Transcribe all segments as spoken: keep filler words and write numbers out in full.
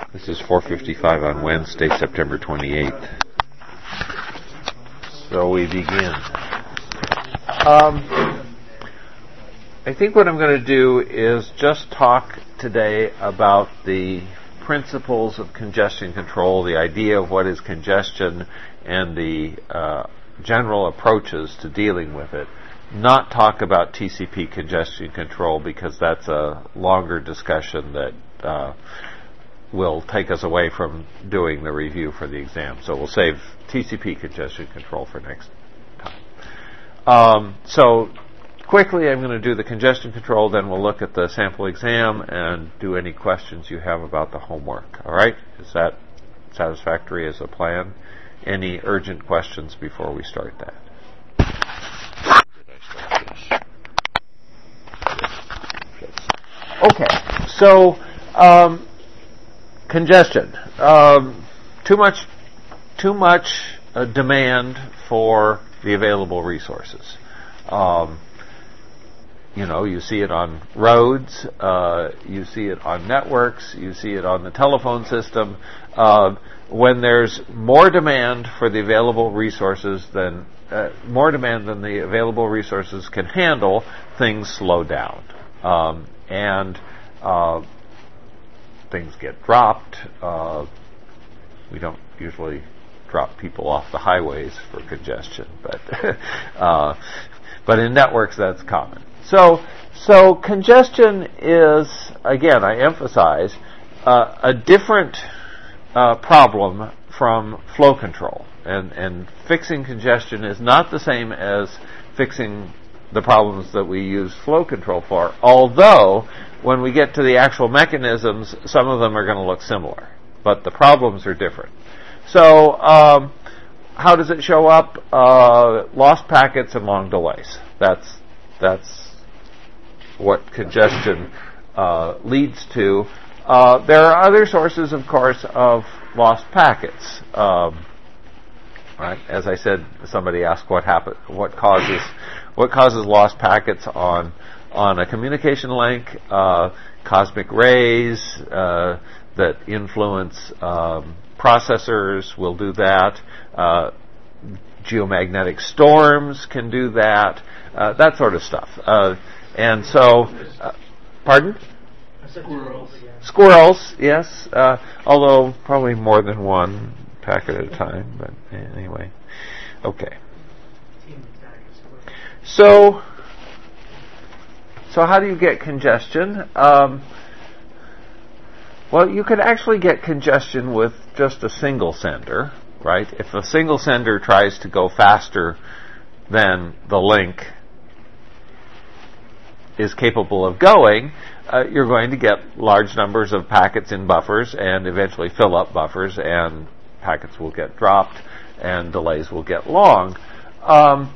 This is four fifty-five on Wednesday, September twenty-eighth. So we begin. Um, I think what I'm going to do is just talk today about the principles of congestion control, the idea of what is congestion, and the uh, general approaches to dealing with it. Not talk about T C P congestion control because that's a longer discussion that uh, will take us away from doing the review for the exam. So we'll save T C P congestion control for next time. Um, so quickly I'm going to do the congestion control, then we'll look at the sample exam and do any questions you have about the homework. All right? Is that satisfactory as a plan? Any urgent questions before we start that? Okay, so um, congestion. Um, too much, too much uh, demand for the available resources. Um, you know, you see it on roads, uh, you see it on networks, you see it on the telephone system. Uh, when there's more demand for the available resources than uh, more demand than the available resources can handle, things slow down. Um, and uh, things get dropped. Uh, we don't usually drop people off the highways for congestion, but uh, but in networks that's common. So so congestion is, again, I emphasize, uh, a different uh, problem from flow control, and and fixing congestion is not the same as fixing the problems that we use flow control for, although when we get to the actual mechanisms, some of them are going to look similar, but the problems are different. So um, how does it show up? Uh, lost packets and long delays. That's that's what congestion uh, leads to. Uh, there are other sources, of course, of lost packets. Um, right? As I said, somebody asked what happen, what causes what causes lost packets on on a communication link. Uh, cosmic rays uh, that influence um, processors will do that. Uh, geomagnetic storms can do that. Uh, that sort of stuff. Uh, and so, uh, pardon? Squirrels. Squirrels, yes. Uh, although probably more than one packet at a time. But anyway, okay. So, so how do you get congestion? Um, well, you could actually get congestion with just a single sender, right? If a single sender tries to go faster than the link is capable of going, uh, you're going to get large numbers of packets in buffers and eventually fill up buffers, and packets will get dropped and delays will get long. Um,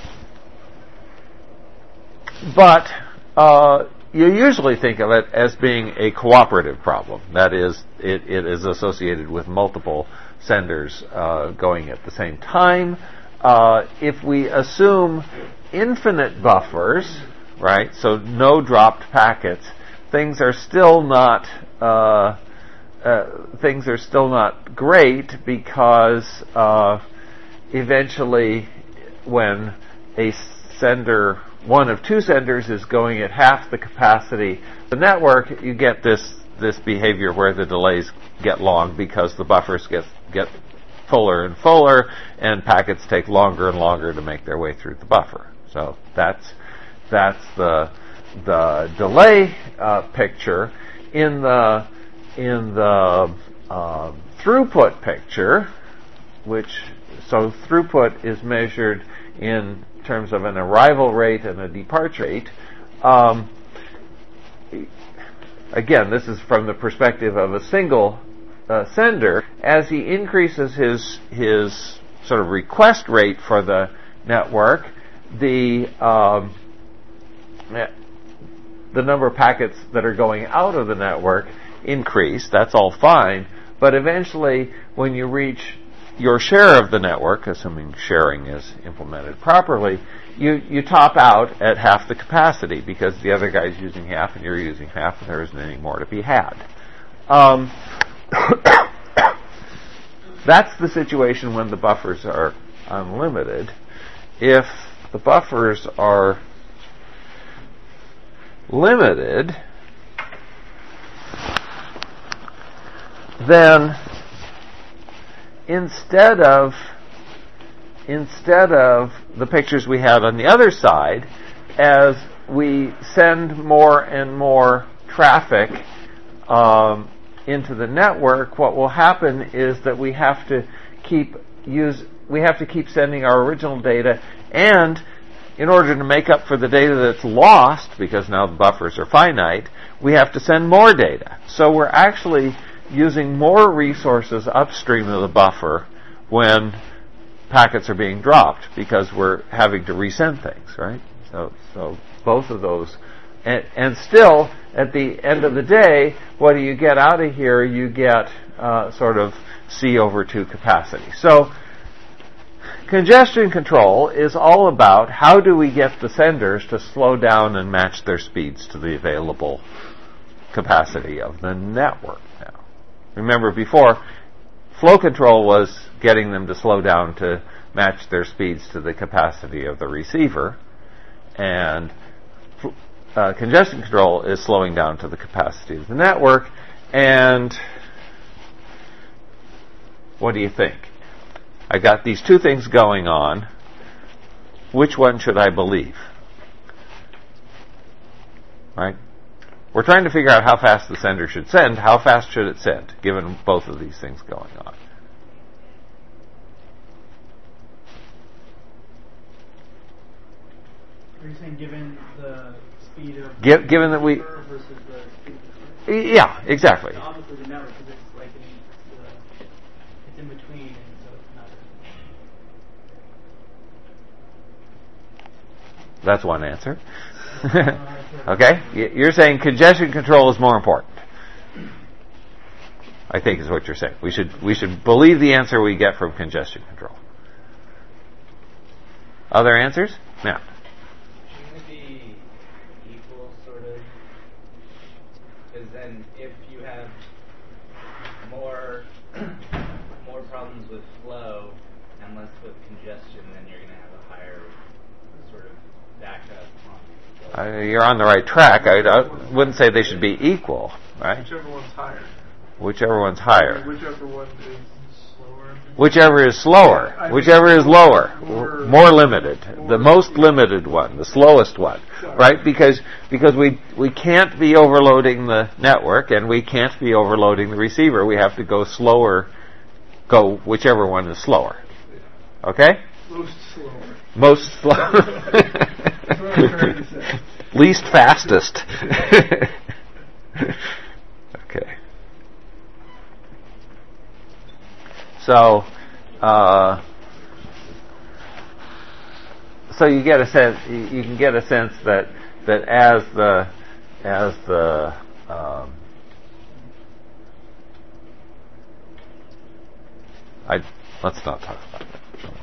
But uh, you usually think of it as being a cooperative problem. That is, it, it is associated with multiple senders uh, going at the same time. Uh, if we assume infinite buffers, right, so no dropped packets, things are still not uh, uh, things are still not great, because uh, eventually, when a sender one of two senders is going at half the capacity of the network, you get this this behavior where the delays get long because the buffers get get fuller and fuller, and packets take longer and longer to make their way through the buffer. So that's that's the the delay uh, picture. In the in the uh, throughput picture, which so throughput is measured in terms of an arrival rate and a departure rate. Um, again, this is from the perspective of a single uh, sender. As he increases his his sort of request rate for the network, the um, the number of packets that are going out of the network increase. That's all fine, but eventually, when you reach your share of the network, assuming sharing is implemented properly, you, you top out at half the capacity because the other guy's using half and you're using half and there isn't any more to be had. Um, That's the situation when the buffers are unlimited. If the buffers are limited, then instead of instead of the pictures we had on the other side, as we send more and more traffic um, into the network, what will happen is that we have to keep use we have to keep sending our original data, and in order to make up for the data that's lost, because now the buffers are finite, we have to send more data. So we're actually using more resources upstream of the buffer when packets are being dropped, because we're having to resend things, right? So, so both of those, and, and still, at the end of the day, what do you get out of here? You get uh, sort of C over two capacity. So, congestion control is all about how do we get the senders to slow down and match their speeds to the available capacity of the network now. Remember before, flow control was getting them to slow down to match their speeds to the capacity of the receiver, and uh, congestion control is slowing down to the capacity of the network. And what do you think? I got these two things going on. Which one should I believe? Right? We're trying to figure out how fast the sender should send. How fast should it send, given both of these things going on? Are you saying given the speed of Give, given that we, versus the speed of the yeah, exactly. so obviously the network, because it's like in, it's, uh, it's in between, and so it's not. That's one answer. Okay? You're saying congestion control is more important, I think is what you're saying. We should we should believe the answer we get from congestion control. Other answers? Yeah. Shouldn't it be equal, sort of? Because then if you have more more problems with flow and less with congestion, then you're going to have a higher sort of backup on flow. Uh, you're on the right track. I, I wouldn't say they should be equal, right? Whichever one's higher. Whichever one's higher. Whichever one is slower. Whichever is slower. I mean, Whichever is lower. more, More limited. more The most limited one. The slowest one. Sorry. Right? Because because we we can't be overloading the network, and we can't be overloading the receiver. We have to go slower. Go whichever one is slower. Okay? Most slower. Most slow. That's what I'm trying to say. Least fastest. Okay. So, uh, so you get a sense. You, you can get a sense that that as the as the um, I let's not talk about that.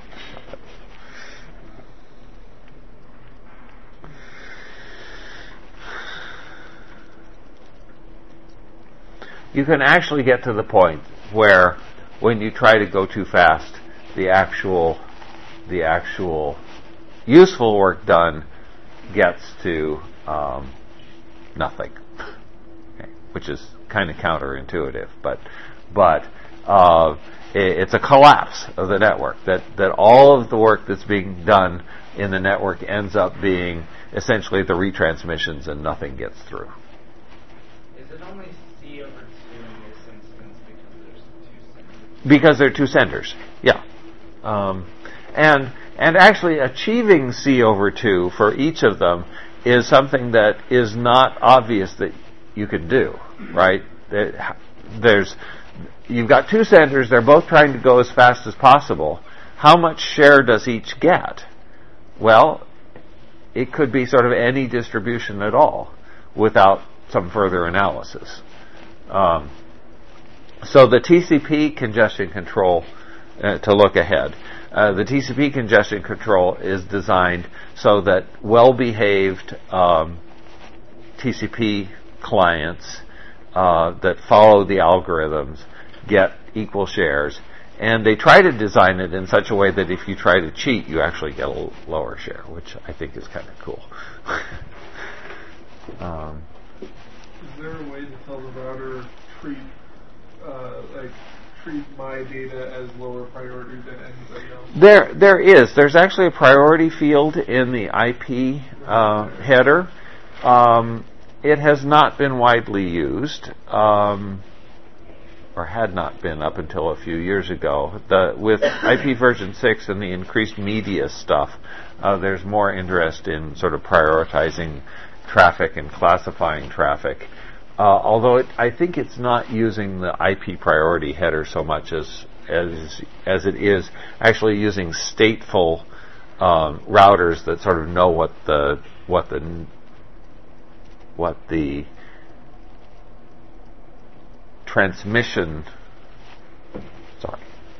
You can actually get to the point where, when you try to go too fast, the actual, the actual useful work done gets to um, nothing, okay, which is kind of counterintuitive. But, but uh, it, it's a collapse of the network. That that all of the work that's being done in the network ends up being essentially the retransmissions, and nothing gets through. Is it only C over two in this instance because there's two senders? Because there are two senders, yeah. Um, and and actually achieving C over two for each of them is something that is not obvious that you could do, right? There's you've got two senders, they're both trying to go as fast as possible. How much share does each get? Well, it could be sort of any distribution at all without some further analysis. Um, so the T C P congestion control, uh, to look ahead, uh, the T C P congestion control is designed so that well-behaved um, T C P clients uh, that follow the algorithms get equal shares. And they try to design it in such a way that if you try to cheat, you actually get a l- lower share, which I think is kind of cool. um, Is there a way to tell the router treat uh, like treat my data as lower priority than anybody else? There, there is. There's actually a priority field in the I P uh, header. Um, it has not been widely used. Um, or had not been up until a few years ago. The, with I P version six and the increased media stuff, uh, there's more interest in sort of prioritizing traffic and classifying traffic. Uh, although it, I think it's not using the I P priority header so much as as as it is actually using stateful um, routers that sort of know what the what the what the transmission, sorry.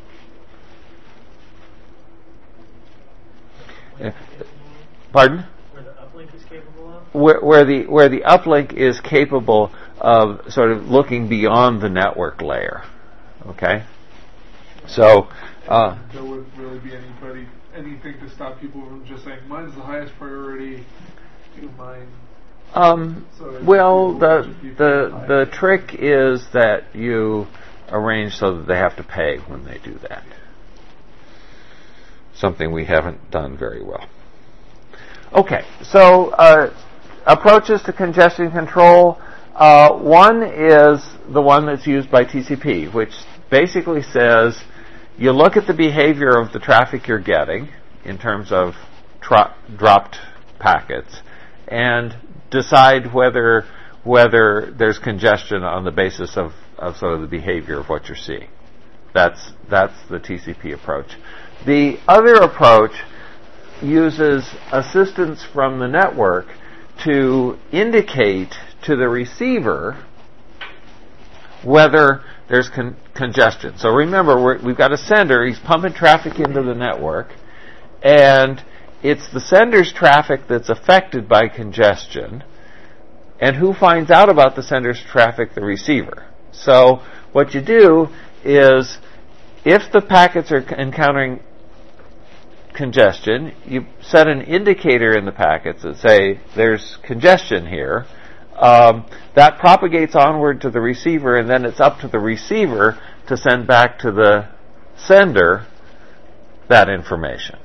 Uh, pardon? Where the uplink is capable of? Where, where the where the uplink is capable of sort of looking beyond the network layer. Okay? So uh, there wouldn't really be anybody anything to stop people from just saying mine's the highest priority, do mine. Um, well, the the the trick is that you arrange so that they have to pay when they do that. Something we haven't done very well. Okay, so uh, approaches to congestion control. Uh, one is the one that's used by T C P, which basically says you look at the behavior of the traffic you're getting in terms of tro- dropped packets and decide whether whether there's congestion on the basis of, of sort of the behavior of what you're seeing. That's that's the T C P approach. The other approach uses assistance from the network to indicate to the receiver whether there's con- congestion. So remember, we're, we've got a sender. He's pumping traffic into the network, and it's the sender's traffic that's affected by congestion. And who finds out about the sender's traffic? The receiver. So what you do is, if the packets are encountering congestion, you set an indicator in the packets that say there's congestion here. Um, that propagates onward to the receiver, and then it's up to the receiver to send back to the sender that information.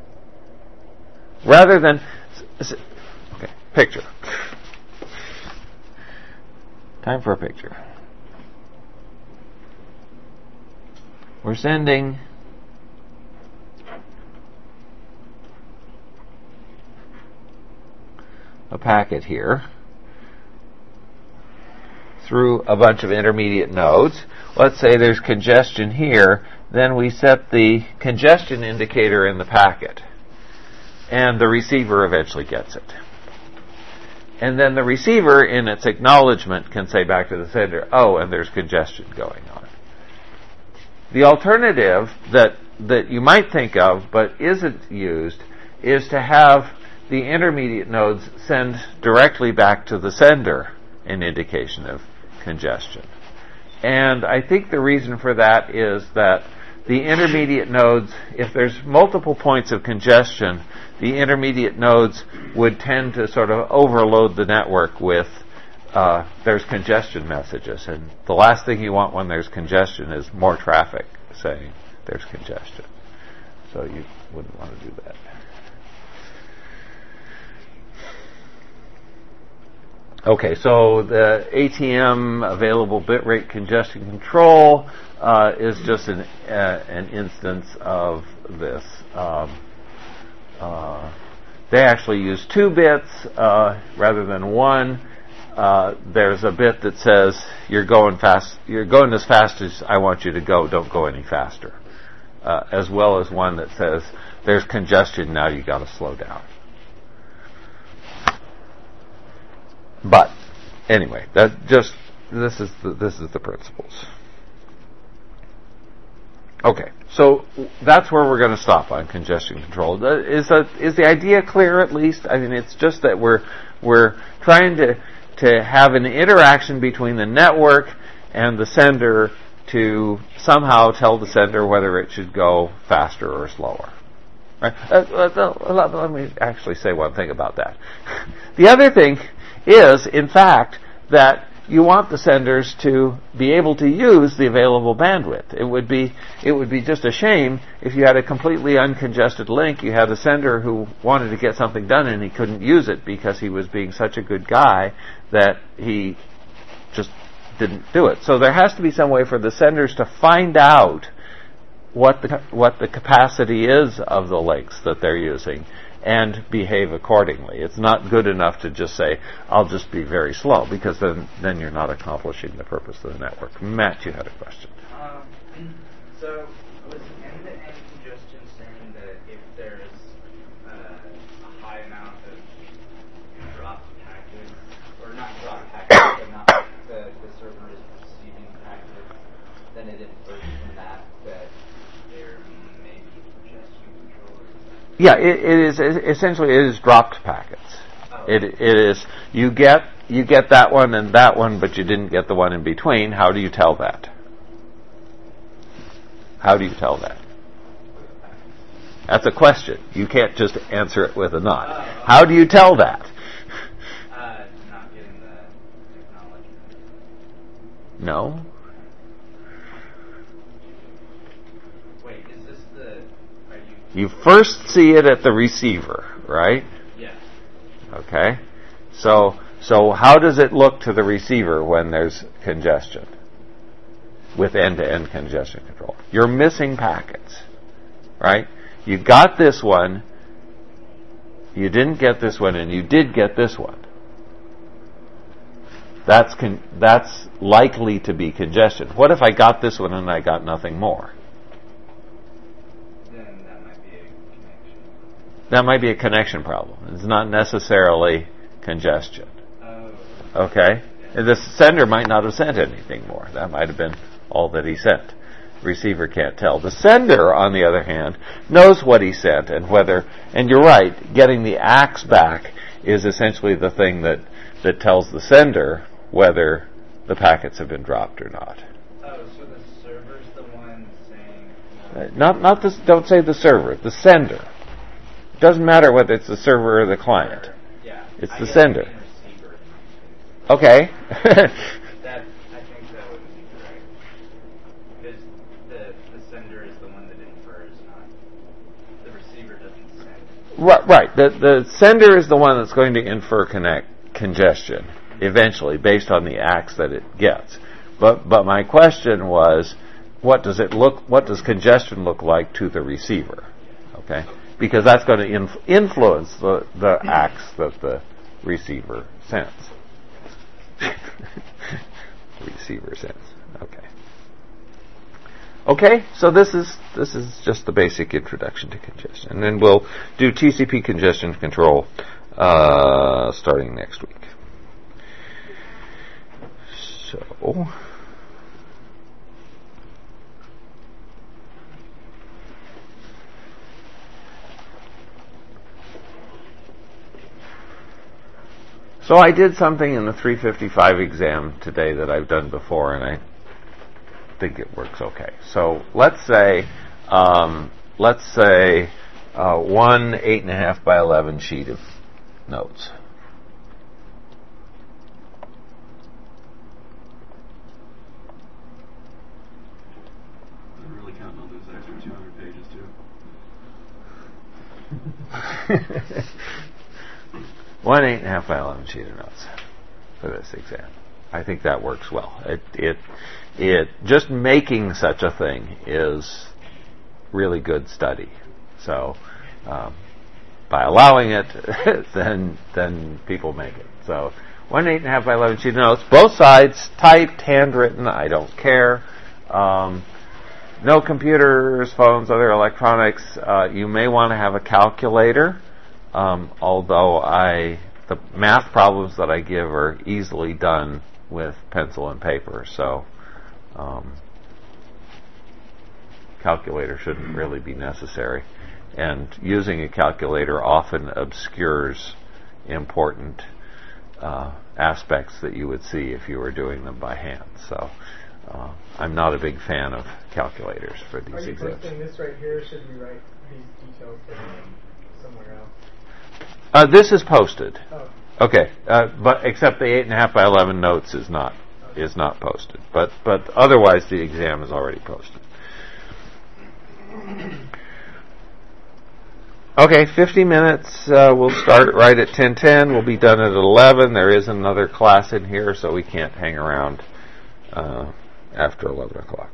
Rather than, okay, picture. Time for a picture. We're sending a packet here through a bunch of intermediate nodes. Let's say there's congestion here. Then we set the congestion indicator in the packet, and the receiver eventually gets it. And then the receiver, in its acknowledgement, can say back to the sender, oh, and there's congestion going on. The alternative that, that you might think of, but isn't used, is to have the intermediate nodes send directly back to the sender an indication of congestion. And I think the reason for that is that the intermediate nodes, if there's multiple points of congestion, the intermediate nodes would tend to sort of overload the network with uh, there's congestion messages. And the last thing you want when there's congestion is more traffic saying there's congestion. So you wouldn't want to do that. Okay, so the A T M, available bitrate congestion control, uh, is just an, uh, an instance of this. Um, uh, they actually use two bits uh, rather than one. Uh, there's a bit that says you're going fast. You're going as fast as I want you to go. Don't go any faster. Uh, as well as one that says there's congestion. Now you got to slow down. But anyway, that just this is the, this is the principles. Okay, so that's where we're going to stop on congestion control. Is a, is the idea clear at least? I mean, it's just that we're we're trying to to have an interaction between the network and the sender to somehow tell the sender whether it should go faster or slower. Right? Uh, let, let me actually say one thing about that. The other thing is, in fact, that you want the senders to be able to use the available bandwidth. It would be it would be just a shame if you had a completely uncongested link. You had a sender who wanted to get something done and he couldn't use it because he was being such a good guy that he just didn't do it. So there has to be some way for the senders to find out what the what the capacity is of the links that they're using and behave accordingly. It's not good enough to just say, I'll just be very slow, because then then you're not accomplishing the purpose of the network. Matt, you had a question. Um, so was end-to-end congestion saying that if there's uh, a high amount of dropped packets, or not dropped packets, but not the, the server is receiving packets, then it infers from that that there may be congestion control? Yeah, it, it is essentially it is dropped packets. Oh. It it is you get you get that one and that one, but you didn't get the one in between. How do you tell that? How do you tell that? That's a question. You can't just answer it with a nod. Oh. How do you tell that? Uh, not getting the technology. No. Wait, is this the? You first see it at the receiver, right? Yes. Okay. So, so how does it look to the receiver when there's congestion? With end-to-end congestion control. You're missing packets, right? You got this one, you didn't get this one, and you did get this one. That's con- that's likely to be congestion. What if I got this one and I got nothing more? That might be a connection problem. It's not necessarily congestion. Oh. Okay? And the sender might not have sent anything more. That might have been all that he sent. Receiver can't tell. The sender, on the other hand, knows what he sent and whether, and you're right, getting the axe back is essentially the thing that, that tells the sender whether the packets have been dropped or not. Oh, so the server's the one saying... Uh, not, not the, don't say the server, the sender. Doesn't matter whether it's the server or the client. Yeah. It's I the sender. Receiver. Okay. that I think that would be correct. Because the the sender is the one that infers, not the receiver doesn't send. Right. Right. The the sender is the one that's going to infer connect congestion eventually, based on the axe that it gets. But but my question was, what does it look? What does congestion look like to the receiver? Okay. Because that's going to inf- influence the, the acts that the receiver sends. Receiver sends. Okay. Okay, so this is this is just the basic introduction to congestion. And then we'll do T C P congestion control uh, starting next week. So... So I did something in the three fifty-five exam today that I've done before, and I think it works okay. So let's say, um, let's say uh, one eight and a half by eleven sheet of notes. I'm really counting on those extra two hundred pages too. One eight and a half by eleven sheet of notes for this exam. I think that works well. It it it just making such a thing is really good study. So um, by allowing it, then then people make it. So one eight and a half by eleven sheet of notes, both sides typed, handwritten. I don't care. Um, no computers, phones, other electronics. Uh, you may want to have a calculator. Um, although I, the math problems that I give are easily done with pencil and paper, so um, calculator shouldn't really be necessary. And using a calculator often obscures important uh, aspects that you would see if you were doing them by hand. So uh, I'm not a big fan of calculators for these Are you exams. posting this right here, or should we write these details down somewhere else? Uh, this is posted. Oh. Okay, uh, but except the eight and a half by eleven notes is not Okay. is not posted. But but otherwise the exam is already posted. Okay, fifty minutes. Uh, we'll start right at ten ten. We'll be done at eleven. There is another class in here, so we can't hang around uh, after eleven o'clock.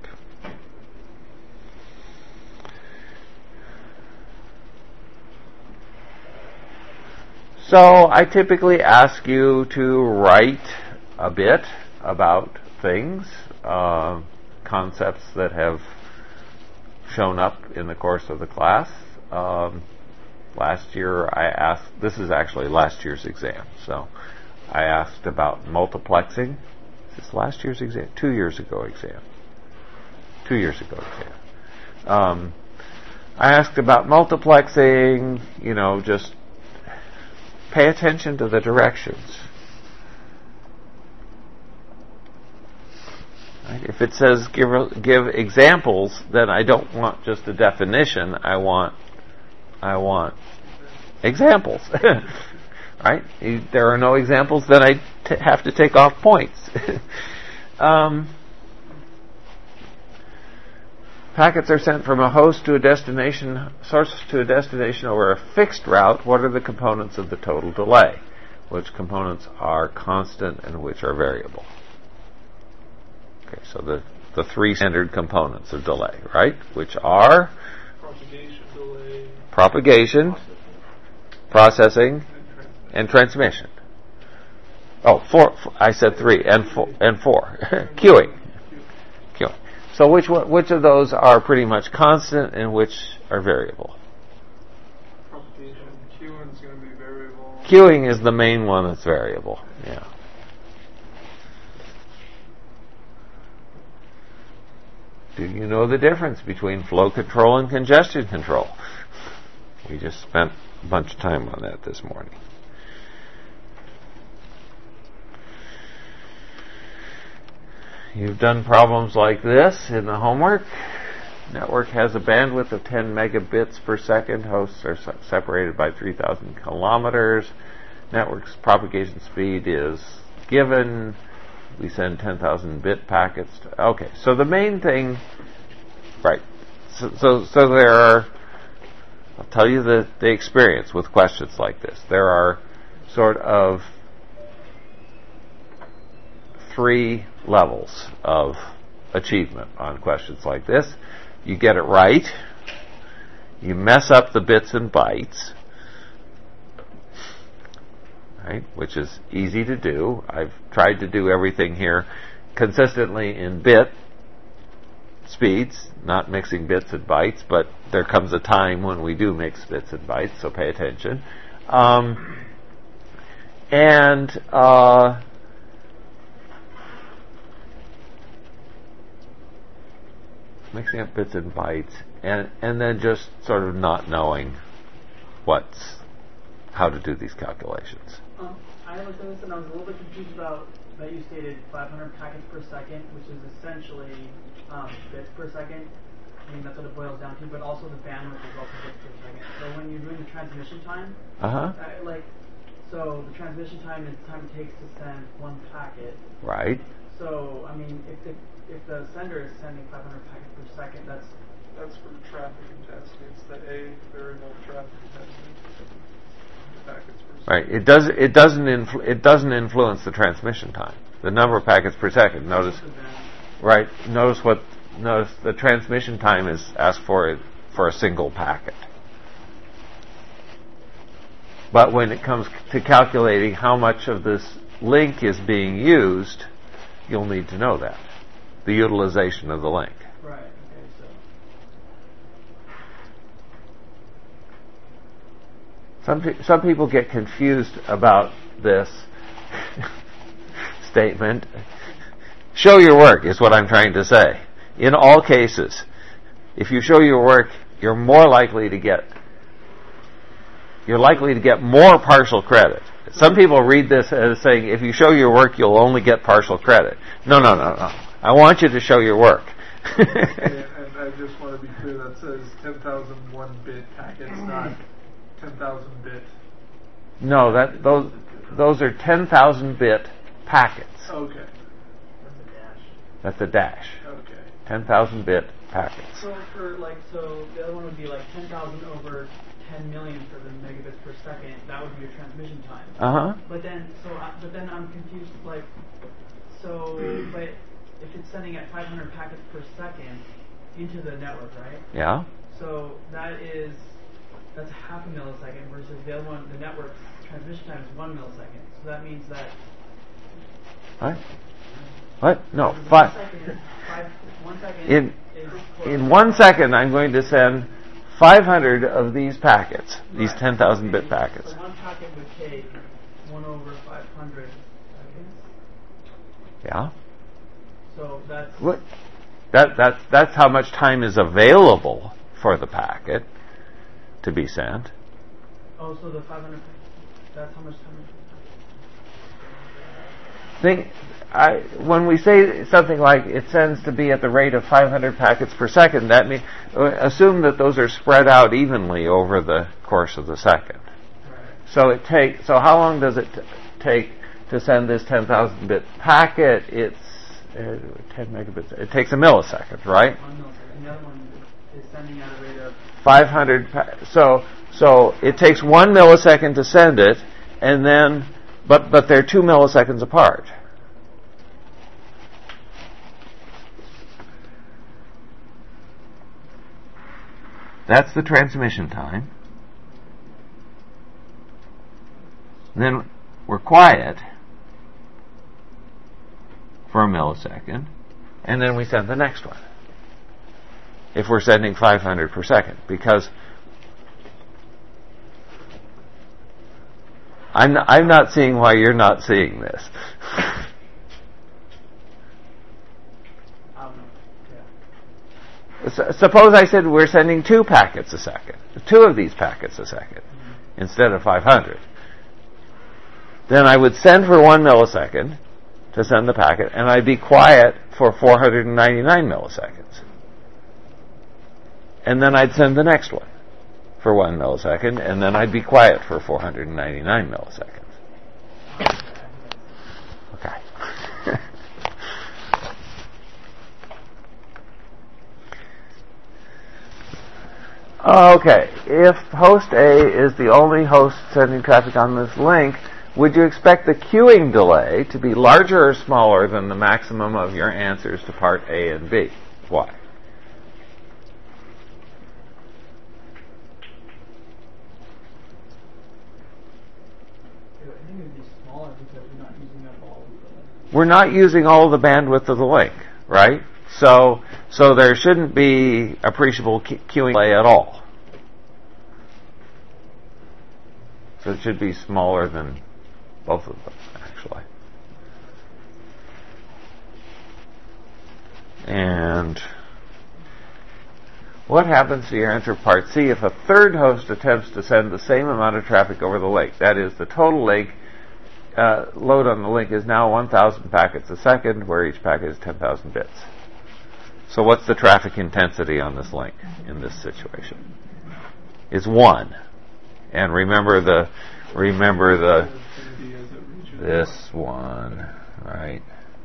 So I typically ask you to write a bit about things, uh, concepts that have shown up in the course of the class. Um, last year I asked, this is actually last year's exam, so I asked about multiplexing. Is this last year's exam? Two years ago exam. Two years ago exam. Um, I asked about multiplexing, you know, just pay attention to the directions. Right? If it says give give examples, then I don't want just a definition. I want I want examples. Right? If there are no examples, then I t- have to take off points. um, Packets are sent from a host to a destination, source to a destination over a fixed route. What are the components of the total delay? Which components are constant and which are variable? Okay, so the, the three standard components of delay, right? Which are Propagation delay, propagation, processing, and transmission. Oh, four. four I said three and four and four. Queuing. Queuing. So which one, which of those are pretty much constant and which are variable? propagation, queuing is going to be variable. Queuing is the main one that's variable. Yeah. Do you know the difference between flow control and congestion control? We just spent a bunch of time on that this morning. You've done problems like this in the homework. Network has a bandwidth of ten megabits per second. Hosts are se- separated by three thousand kilometers. Network's propagation speed is given. We send ten thousand bit packets. To, okay, so the main thing, right, so, so, so there are, I'll tell you the, the experience with questions like this. There are sort of three levels of achievement on questions like this. You get it right, you mess up the bits and bytes, right, which is easy to do. I've tried to do everything here consistently in bit speeds, not mixing bits and bytes, but there comes a time when we do mix bits and bytes, so pay attention. Um, and uh, mixing up bits and bytes, and and then just sort of not knowing what's how to do these calculations. Um, I looked at this and I was a little bit confused about that you stated five hundred packets per second, which is essentially um, bits per second. I mean, that's what it boils down to, but also the bandwidth is also bits per second. So when you're doing the transmission time, Uh-huh. uh, like, so the transmission time is the time it takes to send one packet. Right. So, I mean, if the if the sender is sending five hundred packets per second, that's That's for traffic intensity. It's the A variable traffic intensity. Packets per second. Right. It does. It doesn't. Influ- it doesn't influence the transmission time. The number of packets per second. Notice. the band. Right. Notice what. Notice the transmission time is asked for for a single packet. But when it comes to calculating how much of this link is being used, you'll need to know that. The utilization of the link. Right. Okay. So. Some pe- some people get confused about this statement. Show your work is what I'm trying to say. In all cases, if you show your work, you're more likely to get you're likely to get more partial credit some people read this as saying, if you show your work, you'll only get partial credit. No, no, no, no. I want you to show your work. and, and I just want to be clear, that says ten thousand one bit packets, not ten thousand bit. No, that those those are ten thousand bit packets. Okay. That's a dash. That's a dash. Okay. ten thousand bit packets. So for like, so the other one would be like ten thousand over ten million for the megabits per second. That would be your transmission time. Uh huh. But then, so I, but then I'm confused. Like, so but if it's sending at five hundred packets per second into the network, right? Yeah. So that is that's half a millisecond versus the other one. The network's transmission time is one millisecond. So that means that. What? What? No. One Five. second, five, one second In is in one second, I'm going to send five hundred of these packets, these Right. ten thousand bit packets. So one packet would take one over five hundred seconds. Yeah. So that's What? That that's that's how much time is available for the packet to be sent. oh, so the five hundred. That's how much time. Think, I when we say something like it sends to be at the rate of five hundred packets per second, that means assume that those are spread out evenly over the course of the second. Right. So it take so how long does it t- take to send this ten thousand bit packet? It's uh, ten megabits. It takes a millisecond, right? One millisecond. And the other one is sending at a rate of. five hundred. Pa- so so it takes one millisecond to send it, and then but but they're two milliseconds apart. That's the transmission time. Then we're quiet for a millisecond, and then we send the next one. If we're sending five hundred per second, because I'm not, I'm not seeing why you're not seeing this. Um, yeah. S- suppose I said we're sending two packets a second, two of these packets a second, mm-hmm. instead of five hundred. Then I would send for one millisecond to send the packet, and I'd be quiet for four hundred ninety-nine milliseconds. And then I'd send the next one for one millisecond, and then I'd be quiet for four hundred ninety-nine milliseconds. Okay. Okay, if host A is the only host sending traffic on this link, would you expect the queuing delay to be larger or smaller than the maximum of your answers to part A and B? Why? I think it would be smaller because we're not using up all of the. We're not using all the bandwidth of the link, right? So, so there shouldn't be appreciable que- queuing delay at all. So it should be smaller than both of them, actually. And what happens to your answer part C if a third host attempts to send the same amount of traffic over the link? That is, the total link uh, load on the link is now one thousand packets a second, where each packet is ten thousand bits. So what's the traffic intensity on this link in this situation? It's one. And remember the remember the this one, right?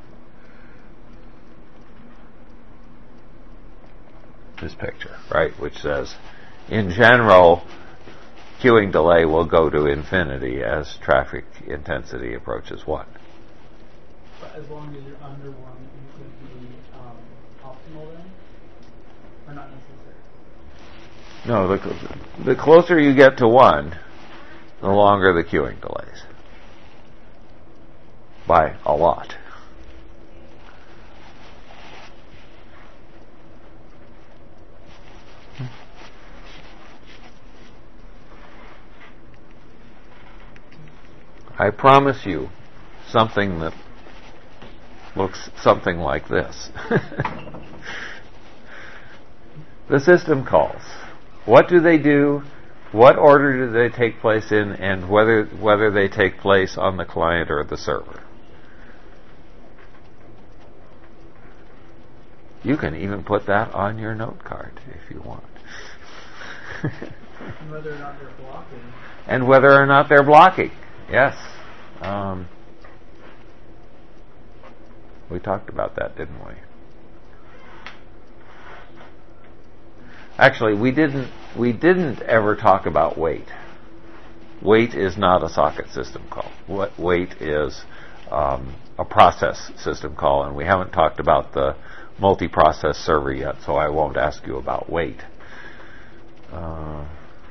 This picture, right, which says, in general, queuing delay will go to infinity as traffic intensity approaches one. But as long as you're under one, you could be um, optimal then, or not necessary. No, the cl- the closer you get to one, the longer the queuing delays. By a lot. I promise you something that looks something like this. The system calls. What do they do what order do they take place in, and whether whether they take place on the client or the server. You can even put that on your note card if you want. And whether or not they're blocking. And whether or not they're blocking. Yes. Um, we talked about that, didn't we? Actually, we didn't. We didn't ever talk about wait. Wait is not a socket system call. What wait is um, a process system call, and we haven't talked about the multi-process server yet, so I won't ask you about wait. Uh,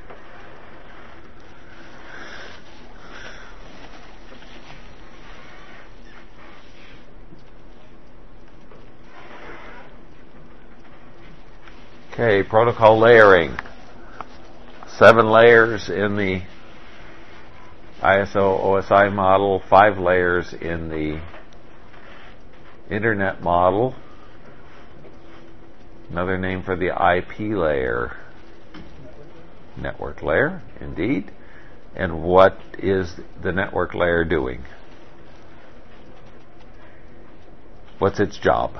Okay, protocol layering. Seven layers in the I S O O S I model, five layers in the Internet model. Another name for the I P layer. Network layer, indeed. And what is the network layer doing? What's its job?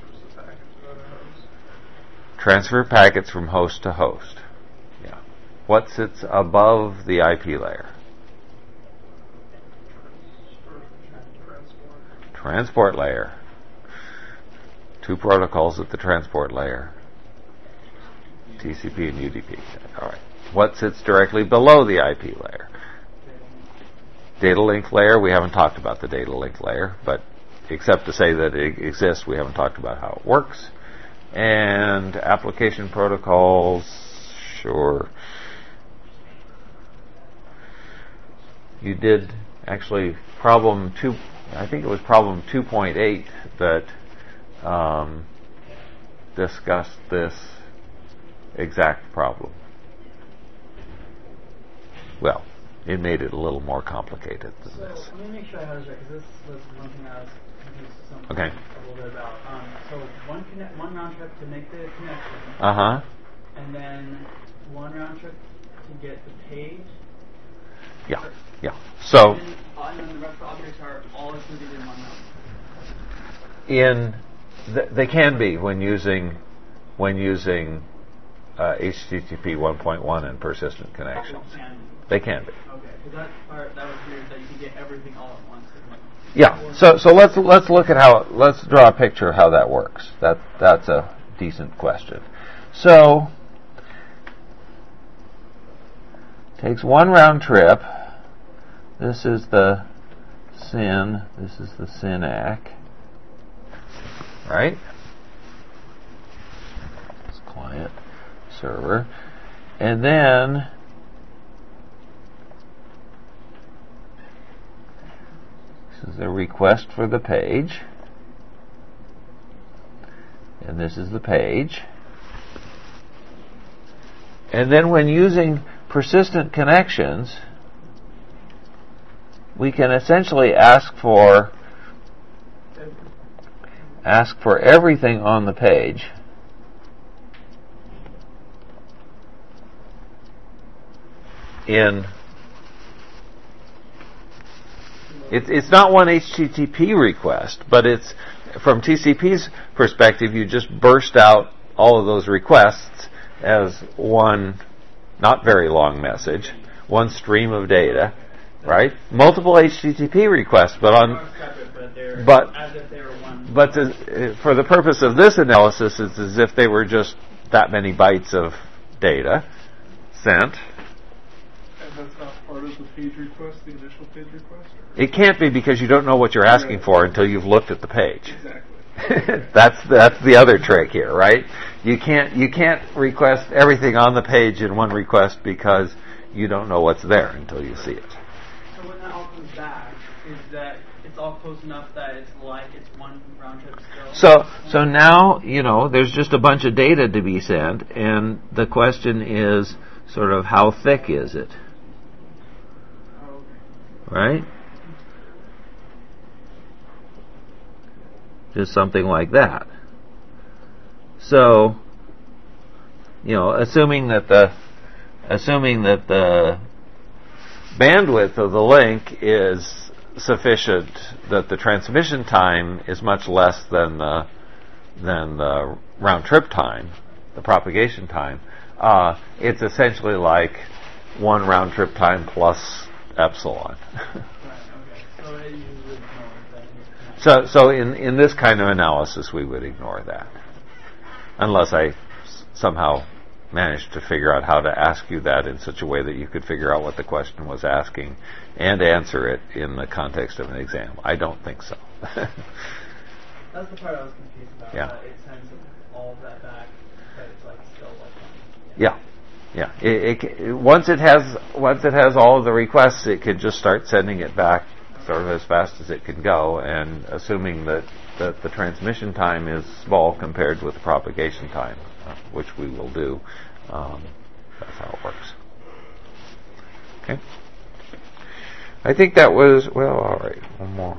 Transfer packets from host to host. Yeah. What sits above the I P layer? Transport layer. Two protocols at the transport layer. T C P and U D P. All right. What sits directly below the I P layer? Data link layer. We haven't talked about the data link layer, but except to say that it exists, we haven't talked about how it works. And application protocols, sure. You did actually problem two, I think it was problem two point eight that um, discussed this exact problem. Well, it made it a little more complicated than So this. let me make sure I have this right, because this was one thing I was confused some Okay. a little bit about. Um, so one connect, one round trip to make the connection, Uh huh. and then one round trip to get the page. Yeah. Yeah. So And then, uh, and then the rest of the objects are all included in one round. in th- they can be when using when using uh, H T T P one point one and persistent connections. They can. They can be. Okay, because that part that was weird that you could get everything all at once. Yeah. So so let's let's look at how let's draw a picture of how that works. That that's a decent question. So takes one round trip. This is the S Y N. This is the S Y N A C. Right? It's client server. And then this is the request for the page. And this is the page. And then when using persistent connections, we can essentially ask for ask for everything on the page in it's it's not one H T T P request, but it's from T C P's perspective, you just burst out all of those requests as one not very long message, one stream of data, right? Multiple H T T P requests, but on But they're but as if they were one. but to, for the purpose of this analysis, it's as if they were just that many bytes of data sent. And that's not part of the page request, the initial page request? Or? It can't be because you don't know what you're asking for until you've looked at the page. Exactly. that's that's the other trick here, right? You can't you can't request everything on the page in one request because you don't know what's there until you see it. So when that all comes back, is that it's all close enough that it's like it's one round trip still? So so now, you know, there's just a bunch of data to be sent, and the question is sort of how thick is it? Oh, okay. Right? Just something like that. So, you know, assuming that the assuming that the bandwidth of the link is sufficient, that the transmission time is much less than the than the round trip time, the propagation time. Uh, it's essentially like one round trip time plus epsilon. So it usually ignores that. So, so in, in this kind of analysis, we would ignore that, unless I s- somehow managed to figure out how to ask you that in such a way that you could figure out what the question was asking and answer it in the context of an exam. I don't think so. That's the part I was confused about. Yeah. That it sends all of that back, but it's like still like. Yeah, yeah. It, it, it, once it has once it has all of the requests, it can just start sending it back sort of as fast as it can go, and assuming that, that the transmission time is small compared with the propagation time, uh, which we will do. Um, that's how it works. Okay. I think that was, well, all right, one more.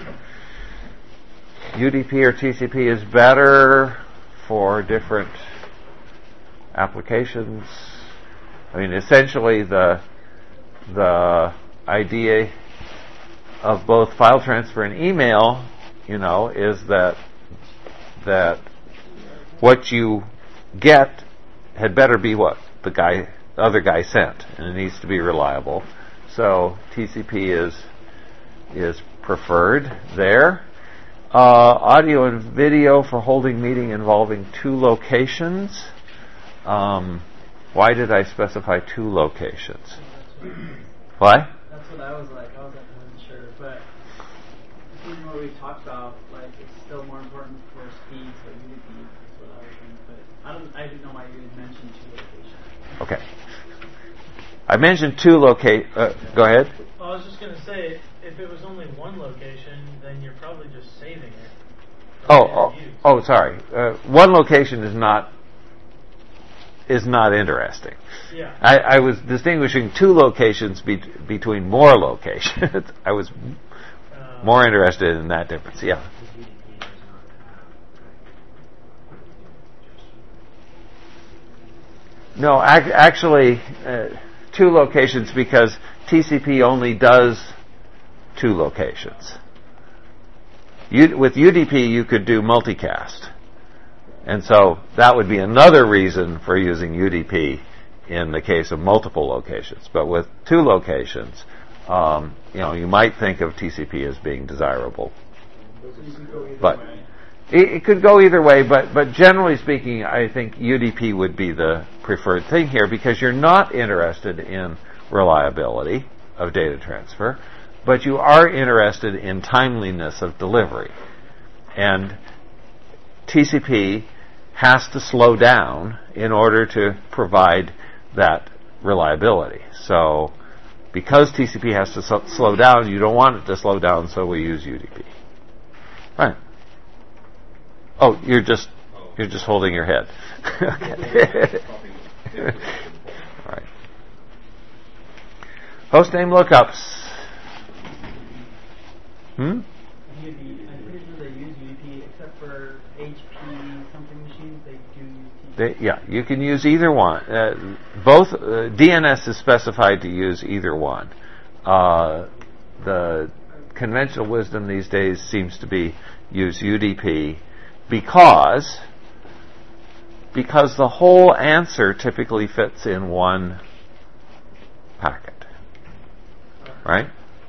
U D P or T C P is better for different applications. I mean, essentially the the idea of both file transfer and email, you know, is that that what you get had better be what the guy, the other guy sent, and it needs to be reliable. So T C P is is preferred there. Uh, audio and video for holding meeting involving two locations. Um, why did I specify two locations? Why? That's what I was like. I was like, I wasn't sure, but even what we talked about, like it's still more important for speed, so U D P. That's what I was thinking. But I don't. I didn't know why you had mentioned two locations. Okay. I mentioned two loca- uh, go ahead. Well, I was just going to say, if it was only one location, then you're probably just saving it. Oh, oh, oh, sorry. Uh, one location is not is not interesting. Yeah. I, I was distinguishing two locations be- between more locations. I was Uh, more interested in that difference. Yeah. No, ac- actually, uh, two locations because T C P only does two locations. U- with U D P, you could do multicast. And so that would be another reason for using U D P in the case of multiple locations. But with two locations, um, you know, you might think of T C P as being desirable. But it, it could go either way, but, but generally speaking, I think U D P would be the preferred thing here because you're not interested in reliability of data transfer, but you are interested in timeliness of delivery. And T C P has to slow down in order to provide that reliability. So because T C P has to so- slow down, you don't want it to slow down, so we use U D P. Right. Oh, you're just you're just holding your head. Okay. All right. Hostname lookups. Hmm? U D P. I'm pretty sure they use U D P, except for H P something machines. They do use T C P. They, yeah, you can use either one. Uh, both uh, D N S is specified to use either one. Uh, the conventional wisdom these days seems to be use U D P because because the whole answer typically fits in one packet, right?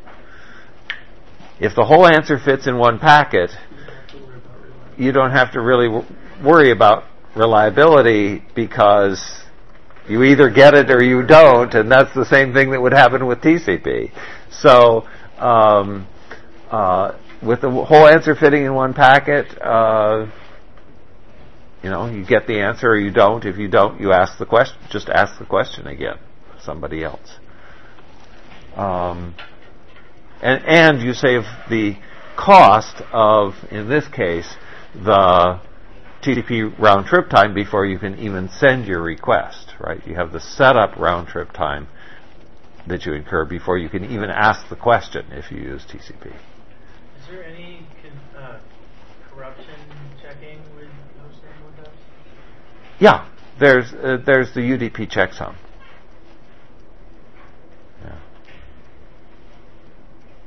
If the whole answer fits in one packet, you don't have to really w- worry about reliability because you either get it or you don't, and that's the same thing that would happen with T C P. So, um, uh, with the whole answer fitting in one packet, uh, you know, you get the answer or you don't. If you don't, you ask the question. Just ask the question again, somebody else. Um, and and you save the cost of, in this case, the T C P round trip time before you can even send your request, right? You have the setup round trip time that you incur before you can even ask the question if you use T C P. Is there any con- uh, corruption checking with hostname lookups? Yeah, there's uh, there's the U D P checksum.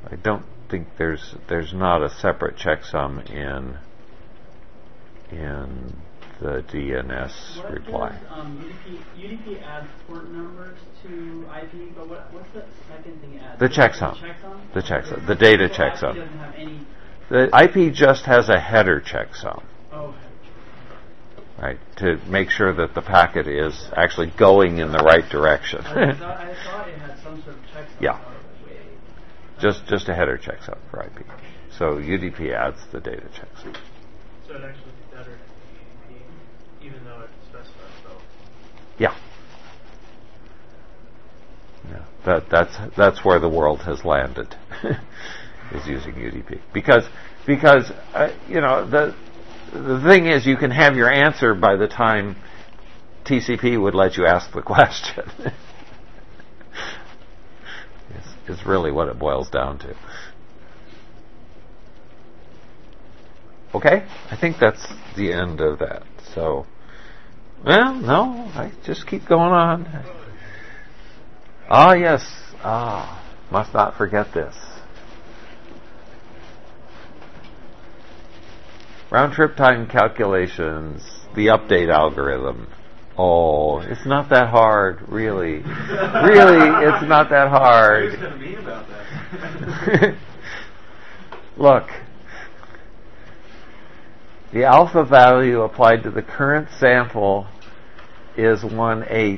I don't think there's there's not a separate checksum in in the D N S what reply. Does, um, U D P, U D P adds port numbers to I P, but what, what's the second thing it adds? The checksum. The checksum? The checksum. The data so checksum. I P doesn't have any. The I P just has a header checksum. Oh, okay. Right, to make sure that the packet is actually going in the right direction. I, thought, I thought it had some sort of checksum. Yeah. Oh, wait. just just a header checksum for I P. So U D P adds the data checksum. So it actually be better than U D P, even though it specifies both. Yeah. Yeah. That that's that's where the world has landed, is using U D P because because uh, you know the. The thing is, you can have your answer by the time T C P would let you ask the question. is, is really what it boils down to. Okay? I think that's the end of that. So, well, no, I just keep going on. Ah, yes. Ah, must not forget this. Round trip time calculations, the update algorithm. Oh, it's not that hard, really. Really, it's not that hard. Who's going to mean about that? Look, the alpha value applied to the current sample is one eighth.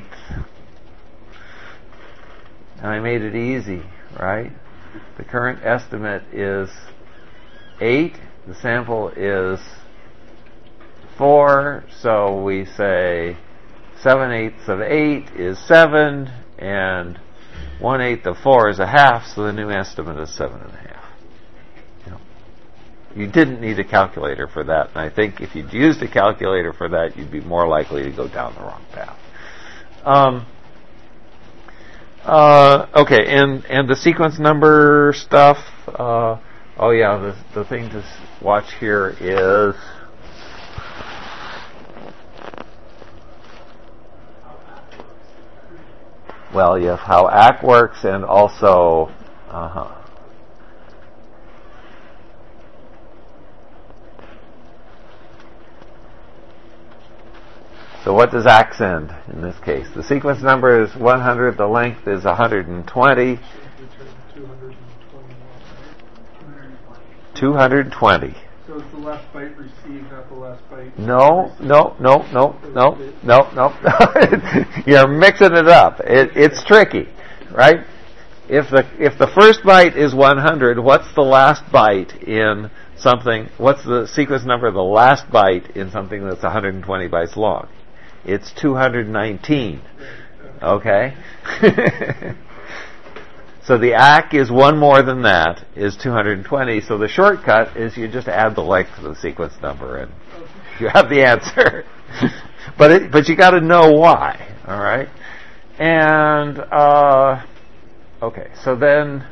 And I made it easy, right? The current estimate is eight. The sample is four, so we say seven eighths of eight is seven, and one eighth of four is a half, so the new estimate is seven and a half. You know, you didn't need a calculator for that, and I think if you'd used a calculator for that, you'd be more likely to go down the wrong path. Um, uh, okay, and and the sequence number stuff. Uh, Oh yeah, the the thing to watch here is well, yes, how A C K works, and also uh huh. So what does A C K send in this case? The sequence number is one hundred. The length is one hundred twenty. two hundred twenty. So it's the last byte received, not the last byte. No, no, no, no, no, no, no. You're mixing it up. It, it's tricky, right? If the if the first byte is one hundred, what's the last byte in something? What's the sequence number of the last byte in something that's one hundred twenty bytes long? It's two hundred nineteen. Okay. So the A C K is one more than that, is two hundred twenty. So the shortcut is you just add the length of the sequence number and you have the answer. but it, but you got to know why, all right? And uh, okay, so then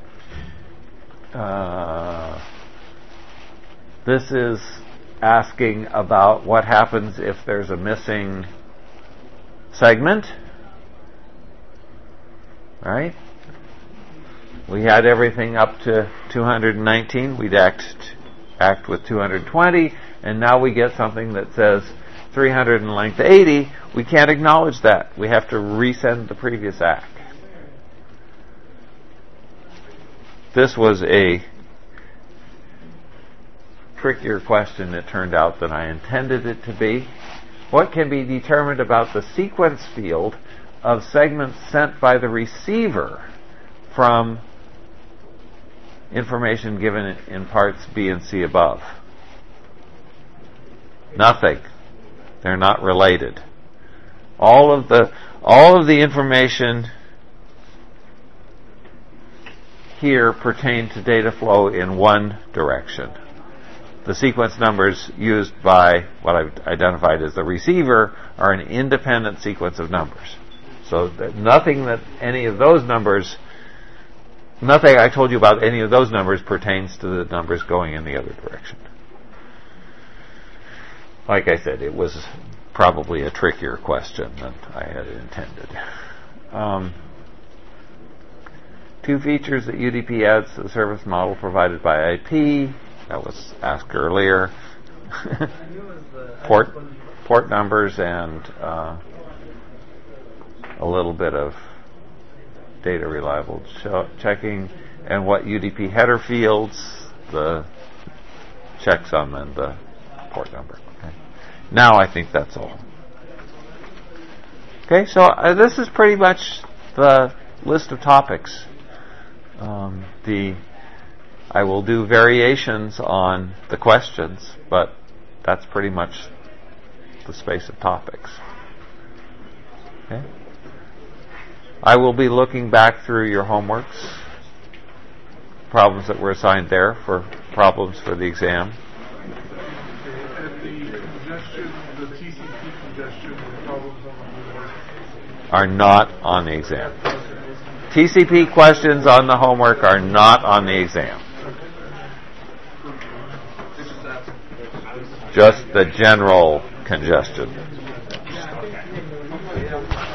uh, this is asking about what happens if there's a missing segment, right? We had everything up to two hundred nineteen. We'd act act with two hundred twenty, and now we get something that says three hundred and length eighty. We can't acknowledge that. We have to resend the previous A C K. This was a trickier question, it turned out, than I intended it to be. What can be determined about the sequence field of segments sent by the receiver from information given in parts B and C above? Nothing. They're not related. All of the all of the information here pertain to data flow in one direction. The sequence numbers used by what I've identified as the receiver are an independent sequence of numbers. So that nothing that any of those numbers Nothing I told you about any of those numbers pertains to the numbers going in the other direction. Like I said, it was probably a trickier question than I had intended. Um, Two features that U D P adds to the service model provided by I P. That was asked earlier. port port numbers and uh, a little bit of data reliable ch- checking, and what U D P header fields, the checksum and the port number. Okay. Now I think that's all. Okay, so uh, this is pretty much the list of topics. Um, the I will do variations on the questions, but that's pretty much the space of topics. Okay. I will be looking back through your homeworks, problems that were assigned there for problems for the exam. And the congestion, the T C P congestion, the problems on the homework are not on the exam. T C P questions on the homework are not on the exam. Just the general congestion.